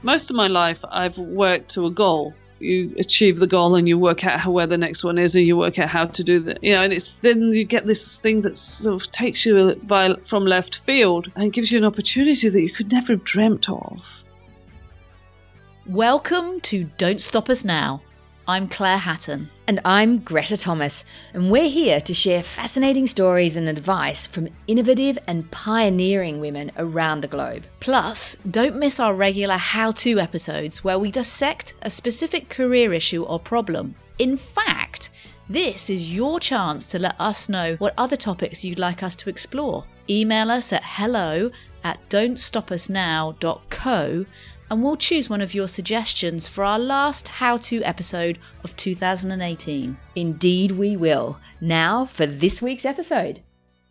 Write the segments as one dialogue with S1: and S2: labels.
S1: Most of my life, I've worked to a goal. You achieve the goal and you work out where the next one is, and you work out how to do that. And it's then you get this thing that sort of takes you from left field and gives you an opportunity that you could never have dreamt of.
S2: Welcome to Don't Stop Us Now. I'm Claire Hatton.
S3: And I'm Greta Thomas, and we're here to share fascinating stories and advice from innovative and pioneering women around the globe.
S2: Plus, don't miss our regular how-to episodes where we dissect a specific career issue or problem. In fact, this is your chance to let us know what other topics you'd like us to explore. Email us at hello@don'tstopusnow.co and we'll choose one of your suggestions for our last how-to episode of 2018.
S3: Indeed we will. Now for this week's episode.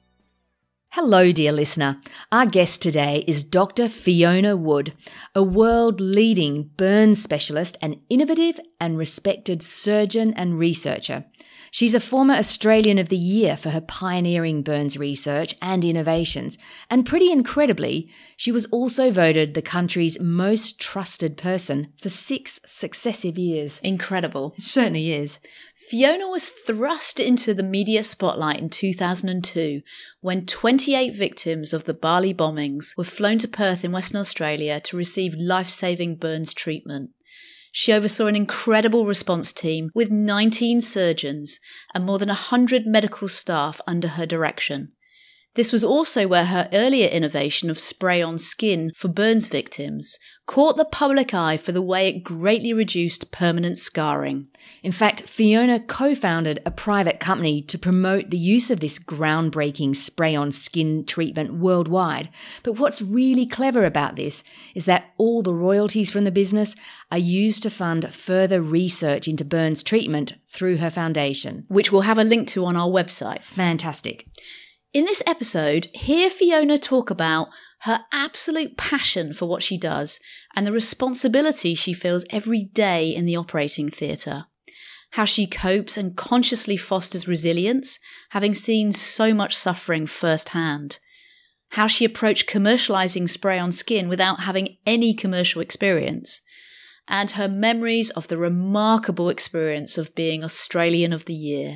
S3: Hello, dear listener. Our guest today is Dr. Fiona Wood, a world-leading burns specialist, an innovative and respected surgeon and researcher. She's a former Australian of the Year for her pioneering burns research and innovations, and pretty incredibly, she was also voted the country's most trusted person for 6 successive years.
S2: Incredible.
S3: It certainly is.
S2: Fiona was thrust into the media spotlight in 2002 when 28 victims of the Bali bombings were flown to Perth in Western Australia to receive life-saving burns treatment. She oversaw an incredible response team with 19 surgeons and more than 100 medical staff under her direction. This was also where her earlier innovation of spray-on skin for burns victims caught the public eye for the way it greatly reduced permanent scarring.
S3: In fact, Fiona co-founded a private company to promote the use of this groundbreaking spray-on skin treatment worldwide. But what's really clever about this is that all the royalties from the business are used to fund further research into burns treatment through her foundation,
S2: which we'll have a link to on our website.
S3: Fantastic.
S2: In this episode, hear Fiona talk about her absolute passion for what she does and the responsibility she feels every day in the operating theatre. How she copes and consciously fosters resilience, having seen so much suffering firsthand. How she approached commercialising spray-on skin without having any commercial experience. And her memories of the remarkable experience of being Australian of the Year.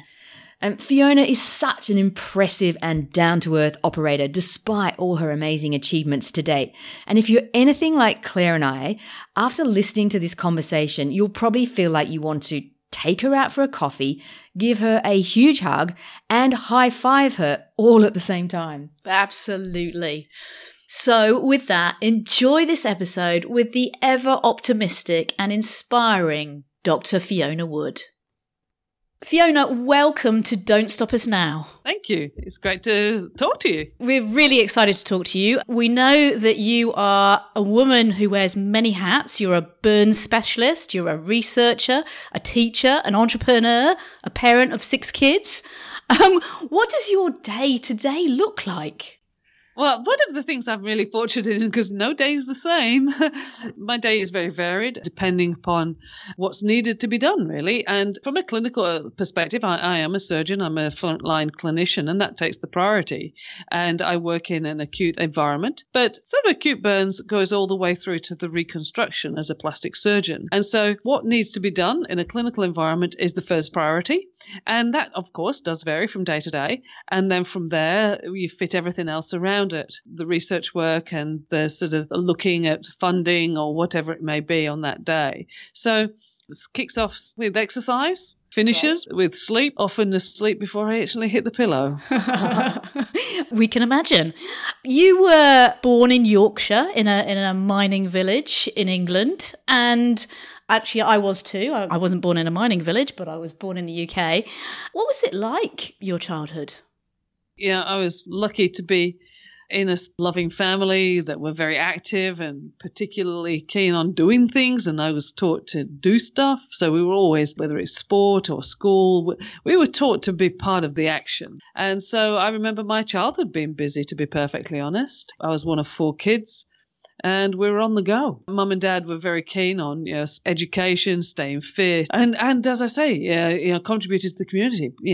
S3: Fiona is such an impressive and down-to-earth operator despite all her amazing achievements to date. And if you're anything like Claire and I, after listening to this conversation, you'll probably feel like you want to take her out for a coffee, give her a huge hug, and high-five her all at the same time.
S2: Absolutely. So with that, enjoy this episode with the ever-optimistic and inspiring Dr. Fiona Wood. Fiona, welcome to Don't Stop Us Now.
S1: Thank you. It's great to talk to you.
S2: We're really excited to talk to you. We know that you are a woman who wears many hats. You're a burns specialist, you're a researcher, a teacher, an entrepreneur, a parent of 6 kids. What does your day-to-day look like?
S1: Well, one of the things I'm really fortunate in, because no day is the same, my day is very varied depending upon what's needed to be done, really. And from a clinical perspective, I am a surgeon, I'm a frontline clinician, and that takes the priority. And I work in an acute environment. But sort of acute burns goes all the way through to the reconstruction as a plastic surgeon. And so what needs to be done in a clinical environment is the first priority. And that, of course, does vary from day to day. And then from there, you fit everything else around it, the research work and the sort of looking at funding or whatever it may be on that day. So this kicks off with exercise, finishes with sleep, often asleep before I actually hit the pillow.
S2: We can imagine. You were born in Yorkshire in a mining village in England, and actually, I was too. I wasn't born in a mining village, but I was born in the UK. What was it like, your childhood?
S1: Yeah, I was lucky to be in a loving family that were very active and particularly keen on doing things, and I was taught to do stuff. So we were always, whether it's sport or school, we were taught to be part of the action. And so I remember my childhood being busy, to be perfectly honest. I was one of 4 kids. And we were on the go. Mum and Dad were very keen on education, staying fit, and as I say, contributed to the community.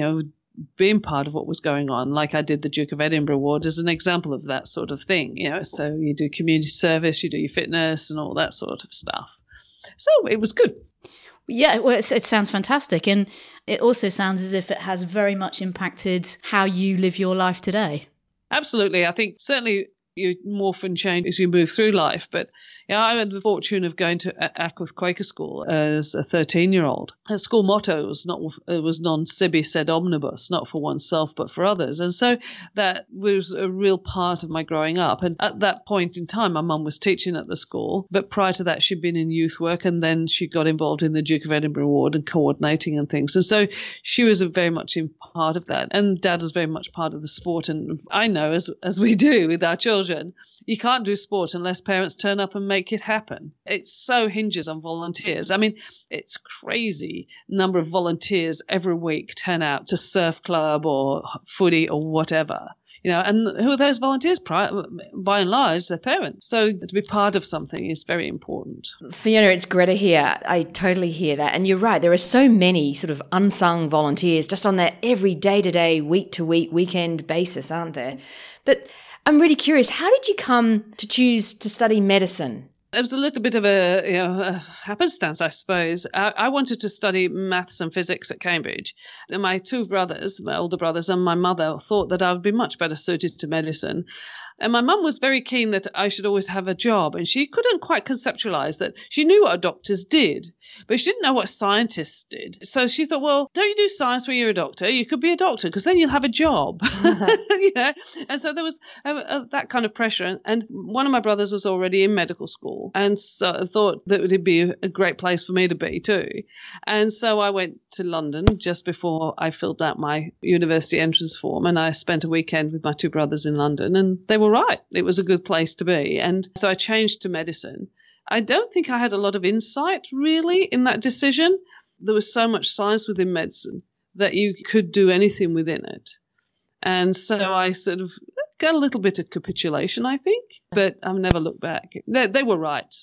S1: being part of what was going on, like I did the Duke of Edinburgh Award as an example of that sort of thing. So you do community service, you do your fitness and all that sort of stuff. So it was good.
S2: Yeah, well, it sounds fantastic. And it also sounds as if it has very much impacted how you live your life today.
S1: Absolutely. I think certainly you morph and change as you move through life. But I had the fortune of going to Ackworth Quaker School as a 13-year-old. Her school motto was non sibi sed omnibus, not for oneself but for others. And so that was a real part of my growing up. And at that point in time, my mum was teaching at the school. But prior to that, she'd been in youth work, and then she got involved in the Duke of Edinburgh Award and coordinating and things. And so she was very much in part of that. And Dad was very much part of the sport. And I know, as we do with our children, you can't do sport unless parents turn up and make it happen. It so hinges on volunteers. I mean, it's crazy number of volunteers every week turn out to surf club or footy or whatever. And who are those volunteers? By and large, they're parents. So to be part of something is very important.
S3: Fiona, it's Greta here. I totally hear that. And you're right. There are so many sort of unsung volunteers just on that every day-to-day, week-to-week, weekend basis, aren't there? But I'm really curious, how did you come to choose to study medicine?
S1: It was a little bit of a happenstance, I suppose. I wanted to study maths and physics at Cambridge. And my two brothers, my older brothers, and my mother thought that I would be much better suited to medicine. And my mum was very keen that I should always have a job, and she couldn't quite conceptualize that. She knew what doctors did, but she didn't know what scientists did. So she thought, well, don't you do science when you're a doctor? You could be a doctor because then you'll have a job. And so there was that kind of pressure. And one of my brothers was already in medical school, and so I thought that it would be a great place for me to be too. And so I went to London just before I filled out my university entrance form, and I spent a weekend with my two brothers in London, and they were right. It was a good place to be. And so I changed to medicine. I don't think I had a lot of insight really in that decision. There was so much science within medicine that you could do anything within it. And so I sort of got a little bit of capitulation, I think, but I've never looked back. They were right.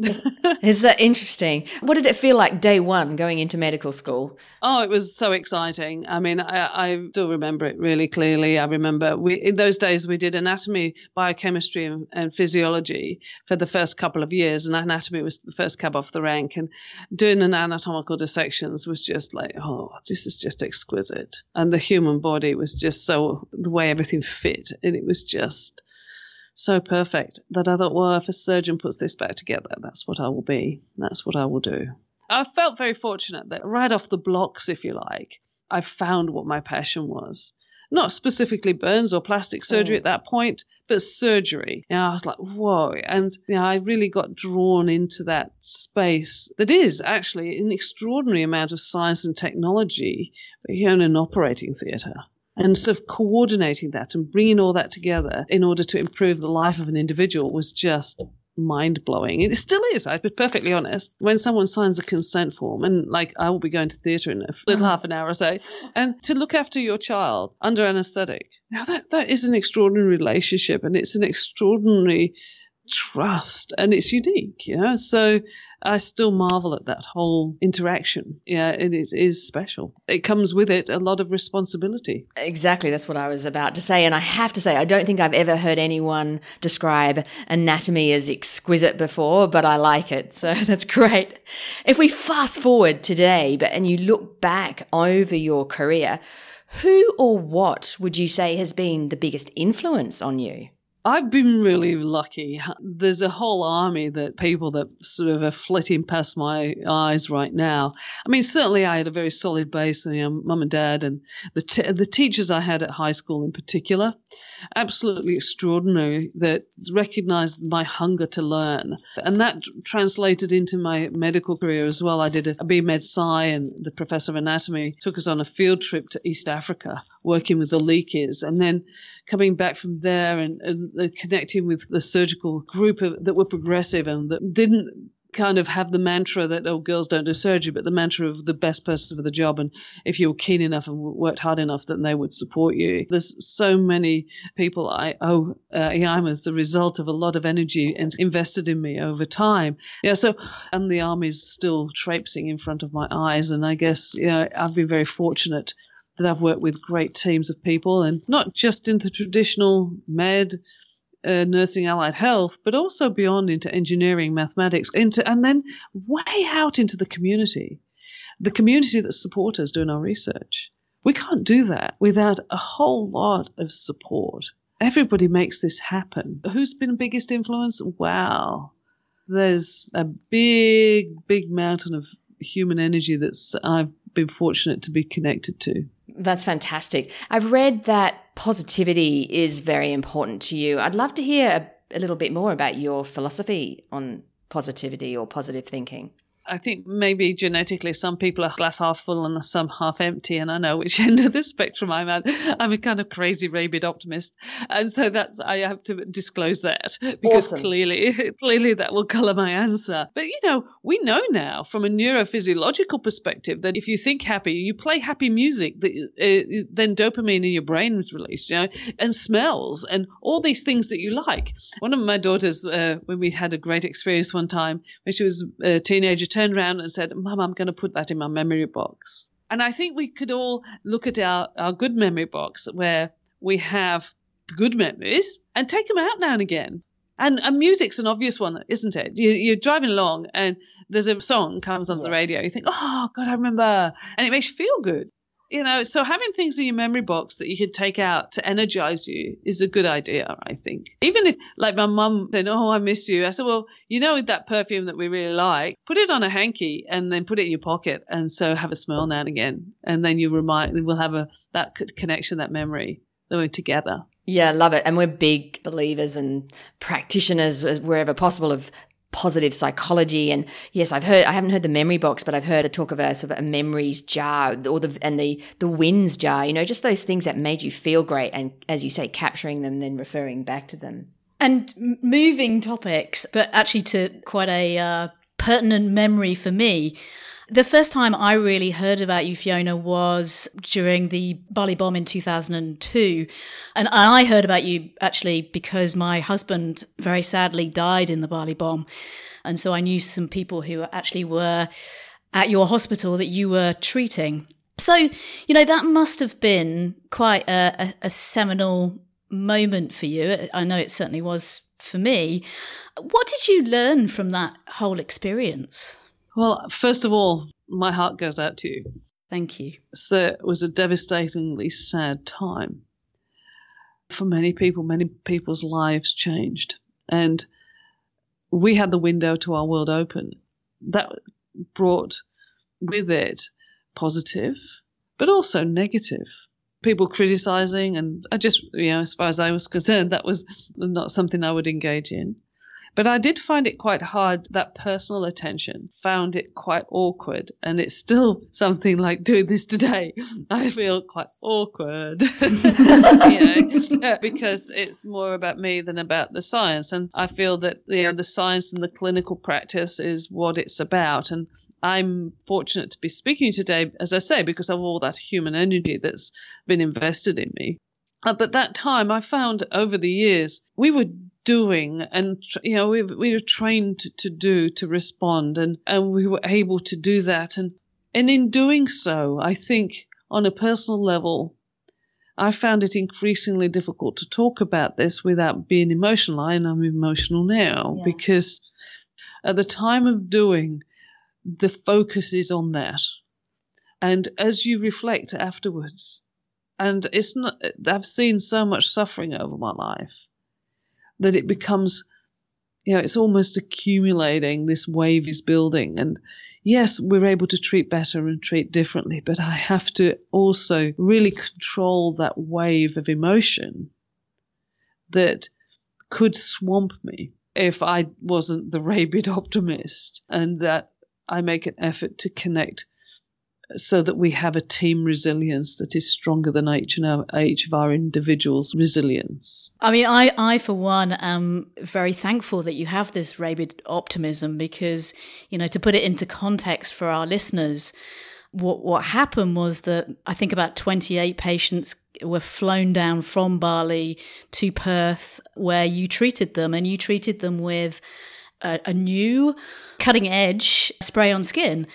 S3: Is that interesting? What did it feel like day one going into medical school?
S1: Oh, it was so exciting. I mean, I still remember it really clearly. I remember in those days we did anatomy, biochemistry and physiology for the first couple of years, and anatomy was the first cab off the rank, and doing an anatomical dissections was just like, oh, this is just exquisite. And the human body was just so, the way everything fit, and it was just so perfect that I thought, well, if a surgeon puts this back together, that's what I will be. That's what I will do. I felt very fortunate that right off the blocks, if you like, I found what my passion was. Not specifically burns or plastic surgery at that point, but surgery. I was like, whoa. And I really got drawn into that space that is actually an extraordinary amount of science and technology, but here in an operating theatre. And sort of coordinating that and bringing all that together in order to improve the life of an individual was just mind-blowing. It still is, I'll be perfectly honest. When someone signs a consent form, and like I will be going to theatre in a little half an hour or so, and to look after your child under anaesthetic, now that is an extraordinary relationship, and it's an extraordinary trust, and it's unique, So I still marvel at that whole interaction. It is special. It comes with it a lot of responsibility.
S3: Exactly, that's what I was about to say. And I have to say, I don't think I've ever heard anyone describe anatomy as exquisite before, but I like it. So that's great. If we fast forward today, and you look back over your career, who or what would you say has been the biggest influence on you?
S1: I've been really lucky. There's a whole army that people that sort of are flitting past my eyes right now. I mean, certainly I had a very solid base, mum and dad, and the teachers I had at high school in particular, absolutely extraordinary, that recognized my hunger to learn. And that translated into my medical career as well. I did a BMed Sci, and the professor of anatomy took us on a field trip to East Africa, working with the leakies, and then coming back from there and connecting with the surgical group that were progressive and that didn't kind of have the mantra that, oh, girls don't do surgery, but the mantra of the best person for the job. And if you were keen enough and worked hard enough, then they would support you. There's so many people I owe EIMA as a result of a lot of energy invested in me over time. And the army's still traipsing in front of my eyes. And I guess, I've been very fortunate that I've worked with great teams of people, and not just in the traditional med, nursing, allied health, but also beyond into engineering, mathematics, and then way out into the community that support us doing our research. We can't do that without a whole lot of support. Everybody makes this happen. Who's been the biggest influence? Wow. There's a big, big mountain of human energy I've been fortunate to be connected to.
S3: That's fantastic. I've read that positivity is very important to you. I'd love to hear a little bit more about your philosophy on positivity or positive thinking.
S1: I think maybe genetically some people are glass half full and some half empty, and I know which end of the spectrum I'm at. I'm a kind of crazy rabid optimist, and so I have to disclose that because
S3: awesome.
S1: clearly that will colour my answer. But we know now from a neurophysiological perspective that if you think happy, you play happy music, then dopamine in your brain is released, and smells and all these things that you like. One of my daughters, when we had a great experience one time when she was a teenager, turned around and said, "Mum, I'm going to put that in my memory box." And I think we could all look at our good memory box where we have good memories and take them out now and again. And music's an obvious one, isn't it? You're driving along and there's a song comes on the radio. You think, oh, God, I remember. And it makes you feel good. So having things in your memory box that you can take out to energize you is a good idea, I think. Even if, like my mum said, "Oh, I miss you." I said, well, that perfume that we really like, put it on a hanky and then put it in your pocket. And so have a smell now and again. And then we'll have that connection, that memory, that we're together.
S3: Yeah, I love it. And we're big believers and practitioners wherever possible of positive psychology. And yes, I haven't heard the memory box, but I've heard a talk of a sort of a memories jar or the wins jar, just those things that made you feel great. And as you say, capturing them, then referring back to them.
S2: And moving topics, but actually to quite a pertinent memory for me. The first time I really heard about you, Fiona, was during the Bali bomb in 2002. And I heard about you actually because my husband very sadly died in the Bali bomb. And so I knew some people who actually were at your hospital that you were treating. So, that must have been quite a seminal moment for you. I know it certainly was for me. What did you learn from that whole experience?
S1: Well, first of all, my heart goes out to you.
S2: Thank you.
S1: So it was a devastatingly sad time. For many people's lives changed. And we had the window to our world open. That brought with it positive, but also negative. People criticizing, and I just, as far as I was concerned, that was not something I would engage in. But I did find it quite hard, that personal attention, found it quite awkward. And it's still something like doing this today. I feel quite awkward, because it's more about me than about the science. And I feel that the science and the clinical practice is what it's about. And I'm fortunate to be speaking today, as I say, because of all that human energy that's been invested in me. But that time I found over the years we were doing and, we were trained to respond and we were able to do that. And in doing so, I think on a personal level, I found it increasingly difficult to talk about this without being emotional. And I'm emotional now because at the time of doing, the focus is on that. And as you reflect afterwards, and it's not, I've seen so much suffering over my life that it becomes, it's almost accumulating. This wave is building. And yes, we're able to treat better and treat differently, but I have to also really control that wave of emotion that could swamp me if I wasn't the rabid optimist, and that I make an effort to connect so that we have a team resilience that is stronger than each of our individuals' resilience.
S2: I mean, I for one am very thankful that you have this rabid optimism because, to put it into context for our listeners, what happened was that I think about 28 patients were flown down from Bali to Perth where you treated them, and you treated them with a new cutting edge spray on skin,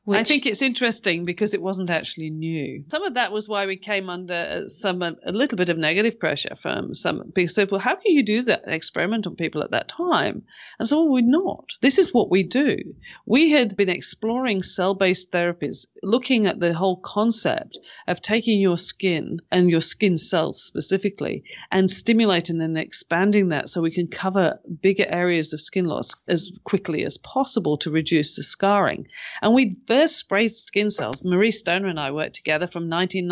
S1: I think it's interesting because it wasn't actually new. Some of that was why we came under a little bit of negative pressure from some people said, well, how can you do that experiment on people at that time? And so, well, we're not. This is what we do. We had been exploring cell-based therapies, looking at the whole concept of taking your skin and your skin cells specifically and stimulating and expanding that so we can cover bigger areas of skin loss as quickly as possible to reduce the scarring. And we first sprayed skin cells. Marie Stoner and I worked together from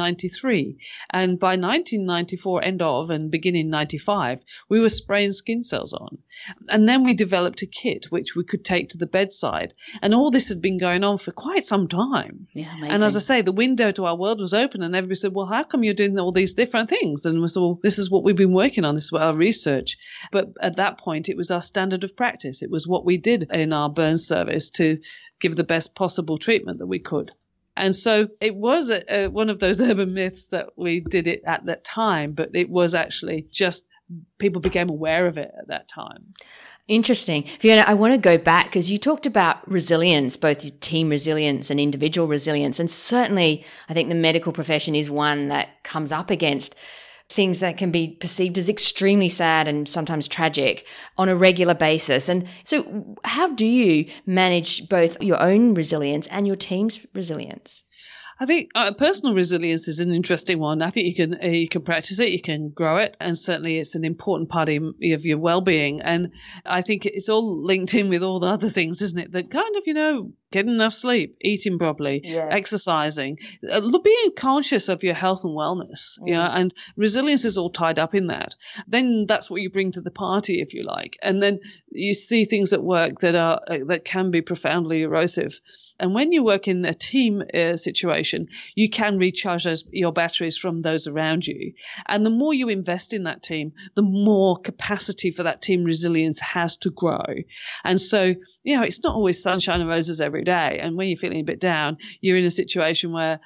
S1: 1993. And by 1994, end of and beginning 95, we were spraying skin cells on. And then we developed a kit which we could take to the bedside. And all this had been going on for quite some time.
S2: Yeah, amazing.
S1: And as I say, the window to our world was open and everybody said, well, how come you're doing all these different things? And we said, well, this is what we've been working on. This is our research. But at that point, it was our standard of practice. It was what we did in our burn service to give the best possible treatment that we could. And so it was one of those urban myths that we did it at that time, but it was actually just people became aware of it at that time.
S3: Interesting. Fiona, I want to go back because you talked about resilience, both your team resilience and individual resilience. And certainly I think the medical profession is one that comes up against things that can be perceived as extremely sad and sometimes tragic on a regular basis. And so how do you manage both your own resilience and your team's resilience?
S1: I think personal resilience is an interesting one. I think you can practice it, you can grow it, and certainly it's an important part of your well-being. And I think it's all linked in with all the other things, isn't it? That kind of, getting enough sleep, eating properly, yes, exercising, being conscious of your health and wellness. And resilience is all tied up in that. Then that's what you bring to the party, if you like. And then you see things at work that can be profoundly erosive. And when you work in a team situation, you can recharge your batteries from those around you. And the more you invest in that team, the more capacity for that team resilience has to grow. And so, it's not always sunshine and roses every day. And when you're feeling a bit down, you're in a situation where,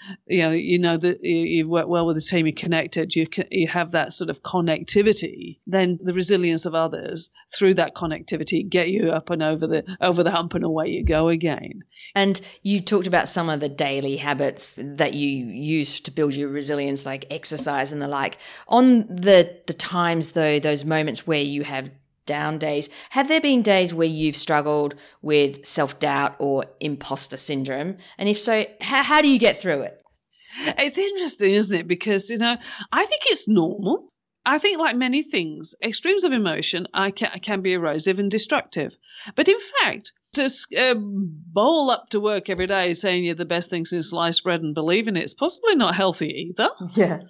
S1: that you work well with the team, you're connected, you have that sort of connectivity. Then the resilience of others through that connectivity get you up and over the hump and away you go again.
S3: And you talked about some of the daily habits that you use to build your resilience, like exercise and the like. On the times, though, those moments where you have down days, have there been days where you've struggled with self-doubt or imposter syndrome? And if so, how do you get through it?
S1: It's interesting, isn't it? Because, I think it's normal. I think, like many things, extremes of emotion can be erosive and destructive. But in fact, to bowl up to work every day saying you're the best thing since sliced bread and believe in it's possibly not healthy either.
S3: Yes.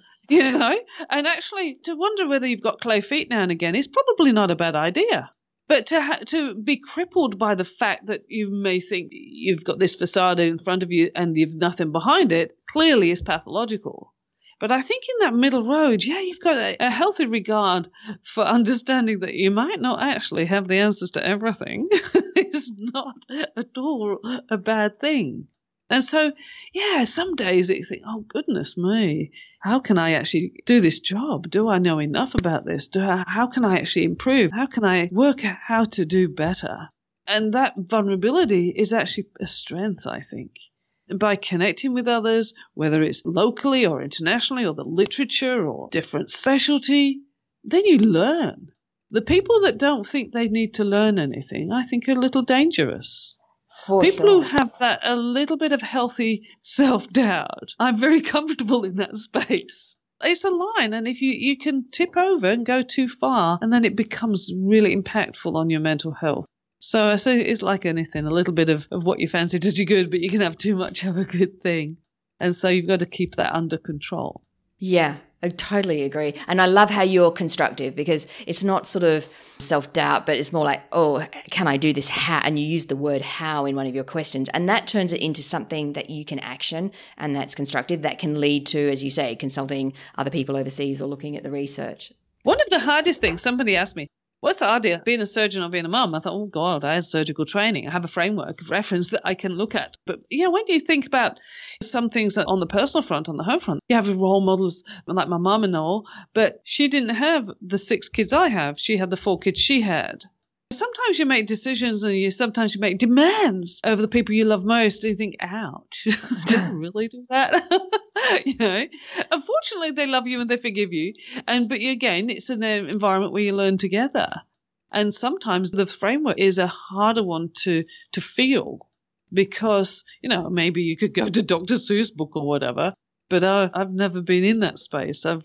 S1: And actually to wonder whether you've got clay feet now and again is probably not a bad idea. But to be crippled by the fact that you may think you've got this facade in front of you and you've nothing behind it clearly is pathological. But I think in that middle road, you've got a healthy regard for understanding that you might not actually have the answers to everything. It's not at all a bad thing. And so, some days you think, oh, goodness me, how can I actually do this job? Do I know enough about this? How can I actually improve? How can I work out how to do better? And that vulnerability is actually a strength, I think. By connecting with others, whether it's locally or internationally or the literature or different specialty, then you learn. The people that don't think they need to learn anything, I think, are a little dangerous. People who have that a little bit of healthy self-doubt, I'm very comfortable in that space. It's a line, and if you can tip over and go too far, and then it becomes really impactful on your mental health. So I say it's like anything, a little bit of what you fancy does you good, but you can have too much of a good thing. And so you've got to keep that under control.
S3: Yeah, I totally agree. And I love how you're constructive because it's not sort of self-doubt, but it's more like, oh, can I do this? How? And you use the word how in one of your questions. And that turns it into something that you can action and that's constructive, that can lead to, as you say, consulting other people overseas or looking at the research.
S1: One of the hardest things, somebody asked me, what's the idea, being a surgeon or being a mum? I thought, oh, God, I had surgical training. I have a framework of reference that I can look at. But, when you think about some things on the personal front, on the home front, you have role models like my mum and all, but she didn't have the 6 kids I have. She had the 4 kids she had. Sometimes you make decisions and sometimes you make demands over the people you love most, and you think, ouch, I didn't really do that. Unfortunately, they love you and they forgive you. But again, it's an environment where you learn together. And sometimes the framework is a harder one to feel because, maybe you could go to Dr. Seuss book or whatever, but I've never been in that space. I've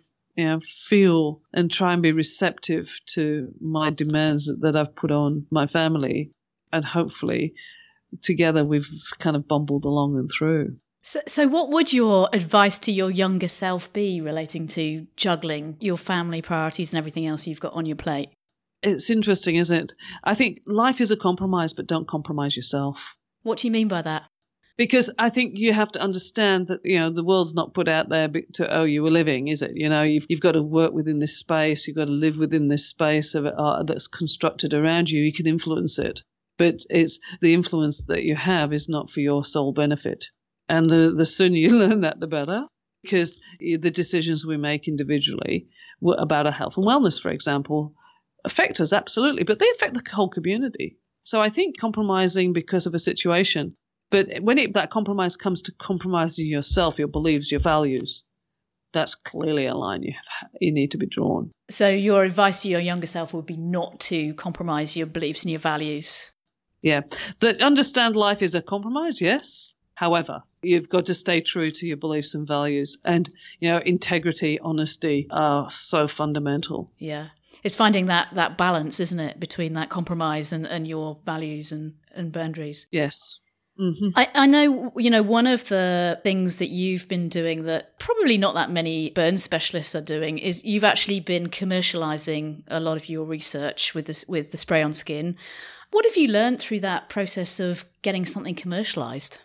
S1: feel and try and be receptive to my demands that I've put on my family. And hopefully together we've kind of bumbled along and through.
S2: So what would your advice to your younger self be relating to juggling your family priorities and everything else you've got on your plate?
S1: It's interesting, isn't it? I think life is a compromise, but don't compromise yourself.
S2: What do you mean by that?
S1: Because I think you have to understand that, the world's not put out there to owe you a living, is it? You've got to work within this space. You've got to live within this space that's constructed around you. You can influence it. But it's the influence that you have is not for your sole benefit. And the sooner you learn that, the better. Because the decisions we make individually about our health and wellness, for example, affect us absolutely, but they affect the whole community. So I think compromising because of a situation, but when that compromise comes to compromising yourself, your beliefs, your values, that's clearly a line you need to be drawn.
S2: So your advice to your younger self would be not to compromise your beliefs and your values?
S1: Yeah. That understand life is a compromise, yes. However, you've got to stay true to your beliefs and values. And, integrity, honesty are so fundamental.
S2: Yeah. It's finding that balance, isn't it, between that compromise and your values and boundaries.
S1: Yes. Mm-hmm.
S2: I know, one of the things that you've been doing that probably not that many burn specialists are doing is you've actually been commercializing a lot of your research with the spray on skin. What have you learned through that process of getting something commercialized?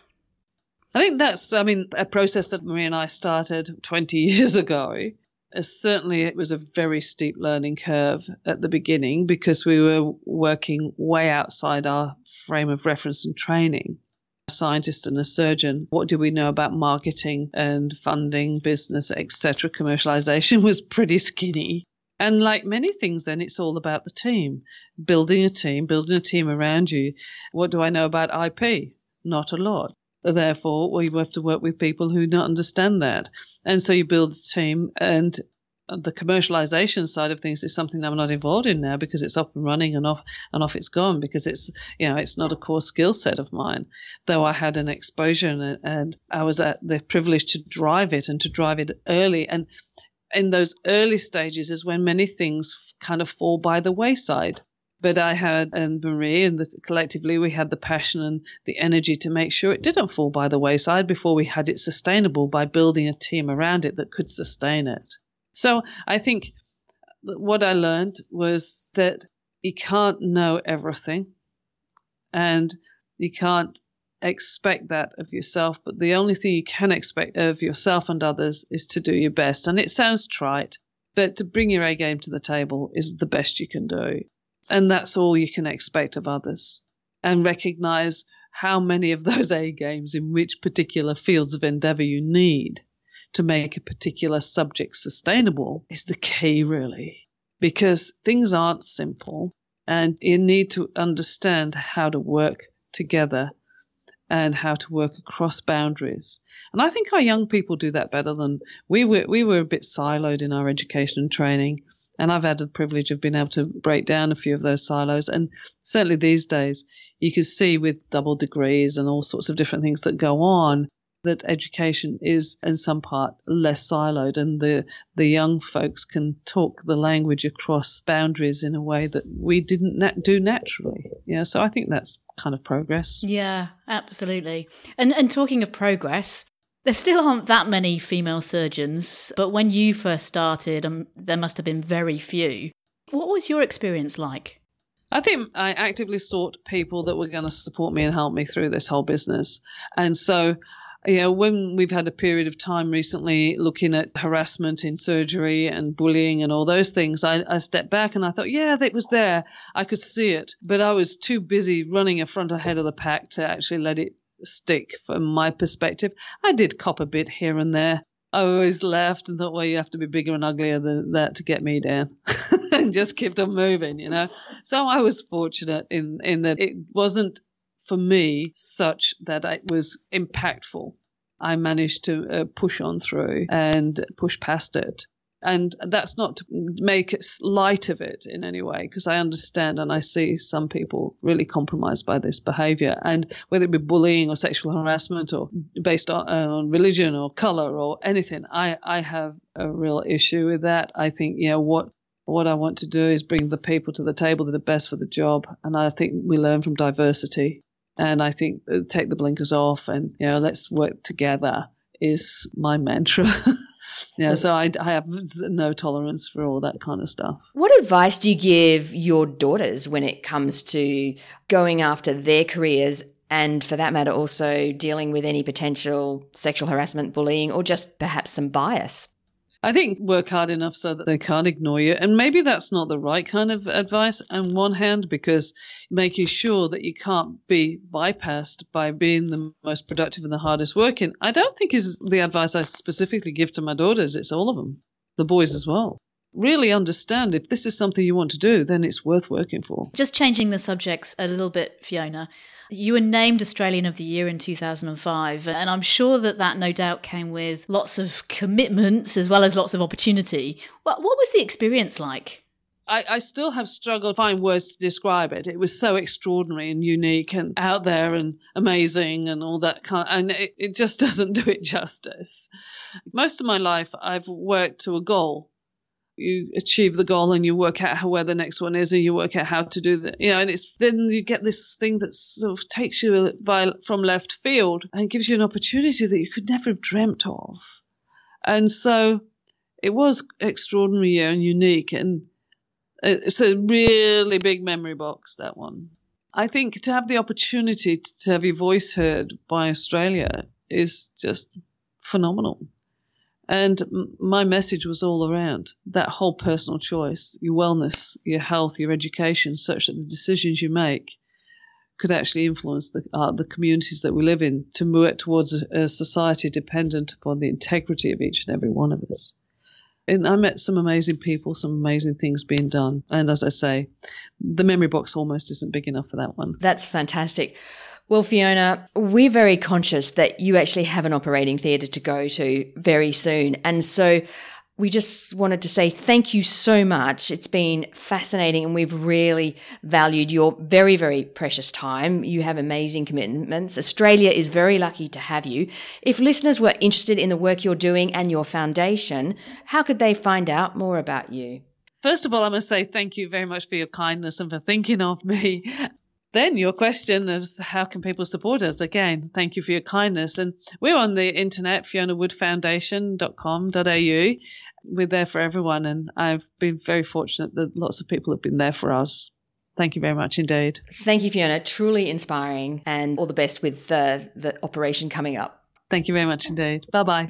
S1: I think that's, a process that Marie and I started 20 years ago. Certainly it was a very steep learning curve at the beginning because we were working way outside our frame of reference and training. A scientist and a surgeon, what do we know about marketing and funding, business, etc.? Commercialization was pretty skinny. And like many things then, it's all about the team, building a team around you. What do I know about IP? Not a lot. Therefore, we have to work with people who don't understand that. And so you build a team, and the commercialization side of things is something I'm not involved in now because it's up and running and off it's gone because it's not a core skill set of mine, though I had an exposure and I was at the privilege to drive it and to drive it early. And in those early stages is when many things kind of fall by the wayside. But I had, and Marie, and collectively we had the passion and the energy to make sure it didn't fall by the wayside before we had it sustainable by building a team around it that could sustain it. So I think what I learned was that you can't know everything and you can't expect that of yourself, but the only thing you can expect of yourself and others is to do your best. And it sounds trite, but to bring your A game to the table is the best you can do. And that's all you can expect of others. And recognize how many of those A games in which particular fields of endeavor you need to make a particular subject sustainable is the key, really. Because things aren't simple and you need to understand how to work together and how to work across boundaries. And I think our young people do that better than we were a bit siloed in our education and training. And I've had the privilege of being able to break down a few of those silos. And certainly these days, you can see with double degrees and all sorts of different things that go on, that education is in some part less siloed, and the young folks can talk the language across boundaries in a way that we didn't do naturally. So I think that's kind of progress.
S2: Yeah, absolutely. And talking of progress, there still aren't that many female surgeons, but when you first started, there must have been very few. What was your experience like?
S1: I think I actively sought people that were going to support me and help me through this whole business. And so, when we've had a period of time recently looking at harassment in surgery and bullying and all those things, I stepped back and I thought, yeah, it was there. I could see it, but I was too busy running ahead of the pack to actually let it stick from my perspective. I did cop a bit here and there. I always laughed and thought, well, you have to be bigger and uglier than that to get me down. and just kept on moving, So I was fortunate in that it wasn't, for me, such that it was impactful. I managed to push on through and push past it. And that's not to make light of it in any way, because I understand and I see some people really compromised by this behavior. And whether it be bullying or sexual harassment or based on religion or color or anything, I have a real issue with that. I think, what I want to do is bring the people to the table that are best for the job. And I think we learn from diversity. And I think take the blinkers off and, let's work together is my mantra. So I have no tolerance for all that kind of stuff.
S3: What advice do you give your daughters when it comes to going after their careers and, for that matter, also dealing with any potential sexual harassment, bullying, or just perhaps some bias?
S1: I think work hard enough so that they can't ignore you. And maybe that's not the right kind of advice on one hand, because making sure that you can't be bypassed by being the most productive and the hardest working, I don't think is the advice I specifically give to my daughters. It's all of them, the boys as well. Really understand if this is something you want to do, then it's worth working for.
S2: Just changing the subjects a little bit, Fiona. You were named Australian of the Year in 2005, and I'm sure that no doubt came with lots of commitments as well as lots of opportunity. What was the experience like?
S1: I still have struggled to find words to describe it. It was so extraordinary and unique and out there and amazing and all that and it just doesn't do it justice. Most of my life, I've worked to a goal. You achieve the goal and you work out where the next one is and you work out how to do that. And then you get this thing that sort of takes you from left field and gives you an opportunity that you could never have dreamt of. And so it was extraordinary and unique, and it's a really big memory box, that one. I think to have the opportunity to have your voice heard by Australia is just phenomenal. And my message was all around that whole personal choice, your wellness, your health, your education, such that the decisions you make could actually influence the communities that we live in to move towards a society dependent upon the integrity of each and every one of us. And I met some amazing people, some amazing things being done. And as I say, the memory box almost isn't big enough for that one.
S3: That's fantastic. Well, Fiona, we're very conscious that you actually have an operating theatre to go to very soon. And so we just wanted to say thank you so much. It's been fascinating and we've really valued your very, very precious time. You have amazing commitments. Australia is very lucky to have you. If listeners were interested in the work you're doing and your foundation, how could they find out more about you?
S1: First of all, I must say thank you very much for your kindness and for thinking of me. Then your question is how can people support us? Again, thank you for your kindness. And we're on the internet, fionawoodfoundation.com.au. We're there for everyone, and I've been very fortunate that lots of people have been there for us. Thank you very much indeed.
S3: Thank you, Fiona. Truly inspiring, and all the best with the operation coming up.
S1: Thank you very much indeed. Bye-bye.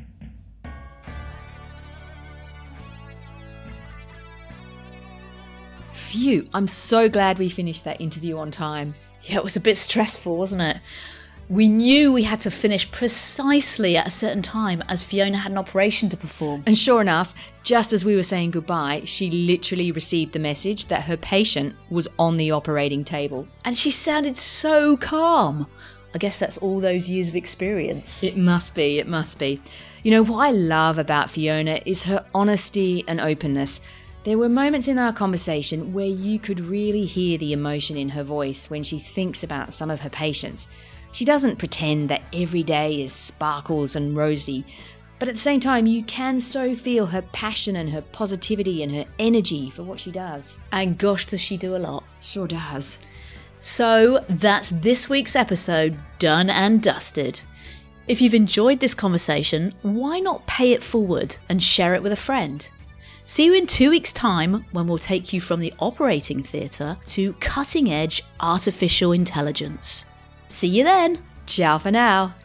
S3: Phew, I'm so glad we finished that interview on time.
S2: Yeah, it was a bit stressful, wasn't it? We knew we had to finish precisely at a certain time as Fiona had an operation to perform.
S3: And sure enough, just as we were saying goodbye, she literally received the message that her patient was on the operating table.
S2: And she sounded so calm. I guess that's all those years of experience.
S3: It must be, it must be. You know, what I love about Fiona is her honesty and openness. There were moments in our conversation where you could really hear the emotion in her voice when she thinks about some of her patients. She doesn't pretend that every day is sparkles and rosy, but at the same time you can so feel her passion and her positivity and her energy for what she does.
S2: And gosh, does she do a lot.
S3: Sure does.
S2: So that's this week's episode done and dusted. If you've enjoyed this conversation, why not pay it forward and share it with a friend? See you in 2 weeks' time when we'll take you from the operating theatre to cutting-edge artificial intelligence. See you then.
S3: Ciao for now.